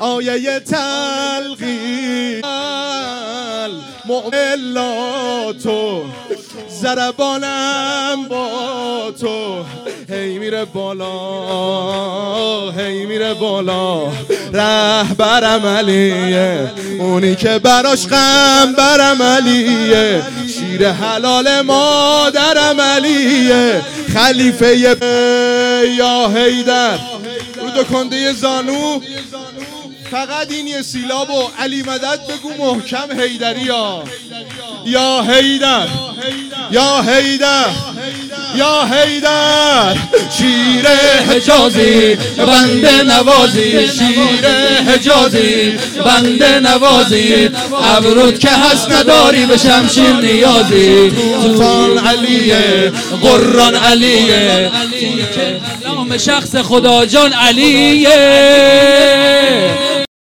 آیه تلقی مؤملاتو ضربانم با تو هی میره بالا هی میره بالا رهبرم علیه اونی که براش قنبرم علیه شیر حلال مادرم علیه خلیفه یا حیدر رو دکنده زانو فقط این یه سیلابو علی مدد بگو محکم حیدری یا حیدر یا حیدر یا حیدر شیر حجازی بنده نوازی شیر حجازی بنده نوازی ابرود که هست نداری به شمشیر نیازی سلطان علیه قرآن علیه نام شخص خدا جان علیه